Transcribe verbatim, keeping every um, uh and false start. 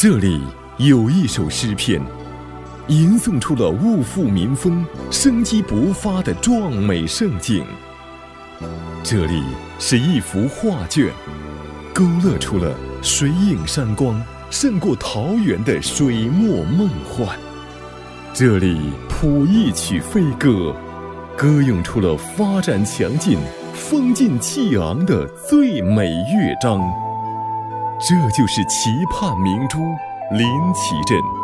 这里有一首诗篇，吟诵出了物阜民丰、生机勃发的壮美盛景。这里是一幅画卷，勾勒出了水影山光胜过桃源的水墨梦幻。这里谱一曲飞歌，歌咏出了发展强劲、风劲气昂的最美乐章。这就是期盼明珠林奇镇。